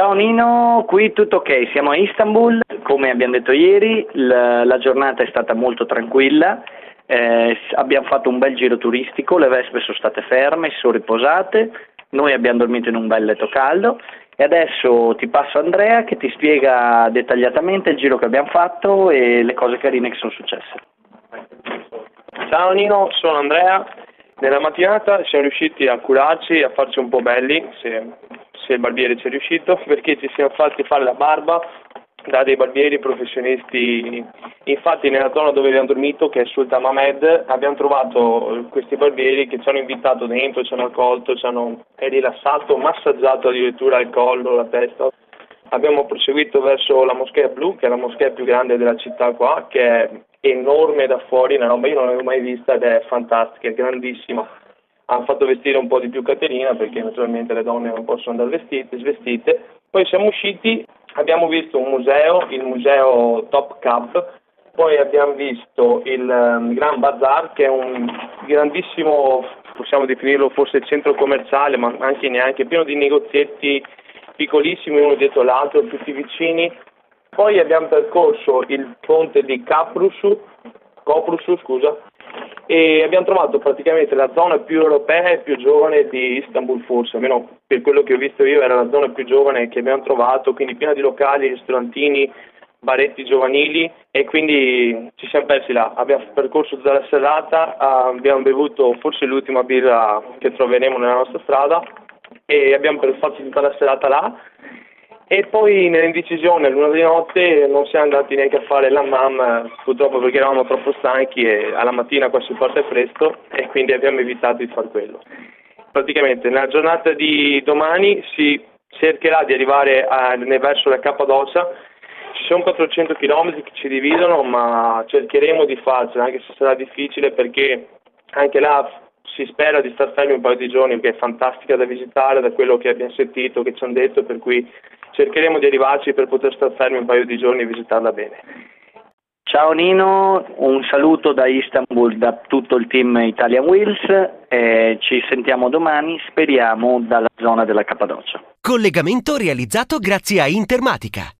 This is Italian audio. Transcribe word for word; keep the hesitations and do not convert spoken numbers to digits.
Ciao Nino, qui tutto ok, siamo a Istanbul, come abbiamo detto ieri, la, la giornata è stata molto tranquilla, eh, abbiamo fatto un bel giro turistico, le vespe sono state ferme, si sono riposate, noi abbiamo dormito in un bel letto caldo e adesso ti passo Andrea che ti spiega dettagliatamente il giro che abbiamo fatto e le cose carine che sono successe. Ciao Nino, sono Andrea. Nella mattinata siamo riusciti a curarci, a farci un po' belli, se, se il barbiere ci è riuscito, perché ci siamo fatti fare la barba da dei barbieri professionisti. Infatti nella zona dove abbiamo dormito, che è Sultan Ahmed, abbiamo trovato questi barbieri che ci hanno invitato dentro, ci hanno accolto, ci hanno rilassato, massaggiato addirittura il collo, la testa. Abbiamo proseguito verso la Moschea Blu, che è la moschea più grande della città qua, che è enorme da fuori, una roba io non l'avevo mai vista ed è fantastica, è grandissima. Hanno fatto vestire un po' di più Caterina perché naturalmente le donne non possono andare vestite, svestite. Poi siamo usciti, abbiamo visto un museo, il museo Top Cab, poi abbiamo visto il um, Gran Bazar, che è un grandissimo, possiamo definirlo forse centro commerciale, ma anche neanche, pieno di negozietti piccolissimi uno dietro l'altro, tutti vicini. Poi abbiamo percorso il ponte di Kaprusu, Koprusu, scusa, e abbiamo trovato praticamente la zona più europea e più giovane di Istanbul, forse, almeno per quello che ho visto io era la zona più giovane che abbiamo trovato, quindi piena di locali, ristorantini, baretti giovanili e quindi ci siamo persi là. Abbiamo percorso tutta la serata, abbiamo bevuto forse l'ultima birra che troveremo nella nostra strada e abbiamo fatto tutta la serata là. E poi nell'indecisione, l'una di notte, non siamo andati neanche a fare la mamma, purtroppo perché eravamo troppo stanchi e alla mattina qua si parte presto e quindi abbiamo evitato di fare quello. Praticamente nella giornata di domani si cercherà di arrivare a, verso la Cappadocia, ci sono quattrocento chilometri che ci dividono ma cercheremo di farcela anche se sarà difficile perché anche là si spera di star fermi un paio di giorni perché è fantastica da visitare da quello che abbiamo sentito, che ci hanno detto, per cui cercheremo di arrivarci per poter star fermi un paio di giorni e visitarla bene. Ciao Nino, un saluto da Istanbul da tutto il team Italian Wheels e ci sentiamo domani, speriamo, dalla zona della Cappadocia. Collegamento realizzato grazie a Intermatica.